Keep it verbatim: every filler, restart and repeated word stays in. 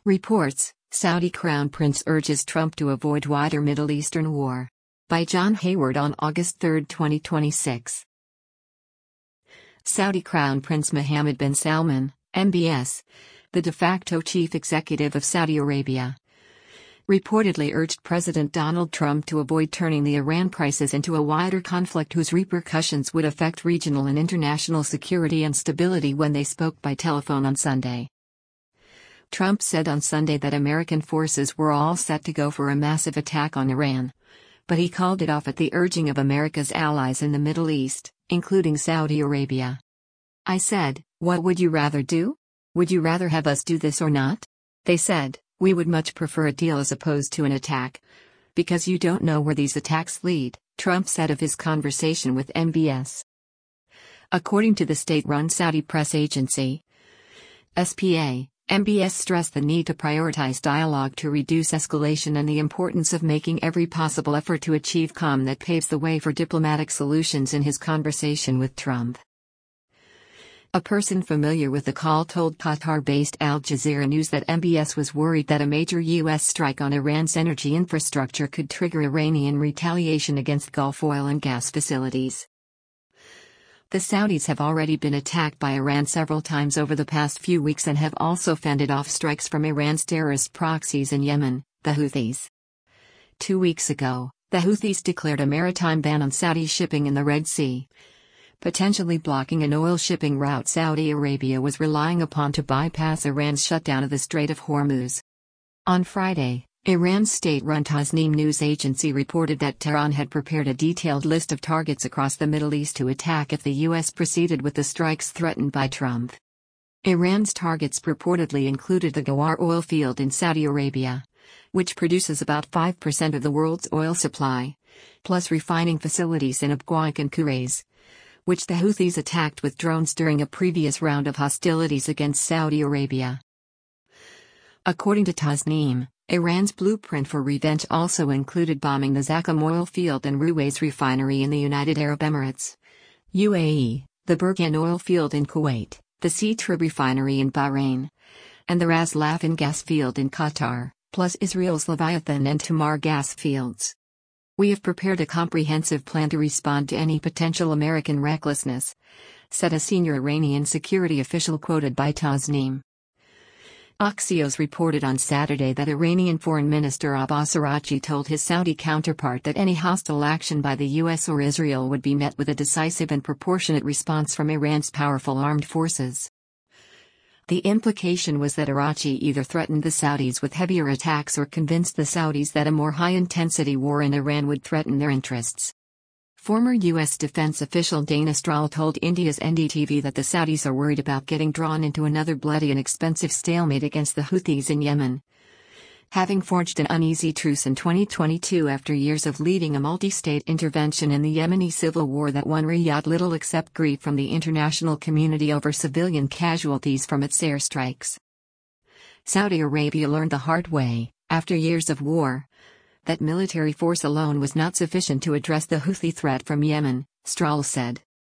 Reports: Saudi Crown Prince urges Trump to avoid wider Middle Eastern war. By John Hayward on August third, twenty twenty-six. Saudi Crown Prince Mohammed bin Salman, M B S, the de facto chief executive of Saudi Arabia, reportedly urged President Donald Trump to avoid turning the Iran crisis into a wider conflict whose repercussions would affect regional and international security and stability when they spoke by telephone on Sunday. Trump said on Sunday that American forces were all set to go for a massive attack on Iran, but he called it off at the urging of America's allies in the Middle East, including Saudi Arabia. "I said, what would you rather do? Would you rather have us do this or not? They said, we would much prefer a deal as opposed to an attack. Because you don't know where these attacks lead," Trump said of his conversation with M B S. According to the state-run Saudi press agency, S P A, M B S stressed the need to prioritize dialogue to reduce escalation and the importance of making every possible effort to achieve calm that paves the way for diplomatic solutions in his conversation with Trump. A person familiar with the call told Qatar-based Al Jazeera News that M B S was worried that a major U S strike on Iran's energy infrastructure could trigger Iranian retaliation against Gulf oil and gas facilities. The Saudis have already been attacked by Iran several times over the past few weeks and have also fended off strikes from Iran's terrorist proxies in Yemen, the Houthis. Two weeks ago, the Houthis declared a maritime ban on Saudi shipping in the Red Sea, potentially blocking an oil shipping route Saudi Arabia was relying upon to bypass Iran's shutdown of the Strait of Hormuz. On Friday, Iran's state-run Tasnim news agency reported that Tehran had prepared a detailed list of targets across the Middle East to attack if the U S proceeded with the strikes threatened by Trump. Iran's targets purportedly included the Ghawar oil field in Saudi Arabia, which produces about five percent of the world's oil supply, plus refining facilities in Abqaiq and Kuwait, which the Houthis attacked with drones during a previous round of hostilities against Saudi Arabia. According to Tasnim, Iran's blueprint for revenge also included bombing the Zakham oil field and Ruwais refinery in the United Arab Emirates, U A E, the Burgan oil field in Kuwait, the Sitra refinery in Bahrain, and the Ras Laffan gas field in Qatar, plus Israel's Leviathan and Tamar gas fields. "We have prepared a comprehensive plan to respond to any potential American recklessness," said a senior Iranian security official quoted by Tasnim. Axios reported on Saturday that Iranian Foreign Minister Abbas Araghchi told his Saudi counterpart that any hostile action by the U S or Israel would be met with a decisive and proportionate response from Iran's powerful armed forces. The implication was that Araghchi either threatened the Saudis with heavier attacks or convinced the Saudis that a more high-intensity war in Iran would threaten their interests. Former U S defense official Dana Stroul told India's N D T V that the Saudis are worried about getting drawn into another bloody and expensive stalemate against the Houthis in Yemen. Having forged an uneasy truce in twenty twenty-two after years of leading a multi-state intervention in the Yemeni civil war that won Riyadh little except grief from the international community over civilian casualties from its airstrikes. Saudi Arabia learned the hard way, after years of war, that military force alone was not sufficient to address the Houthi threat from Yemen, Stroul said.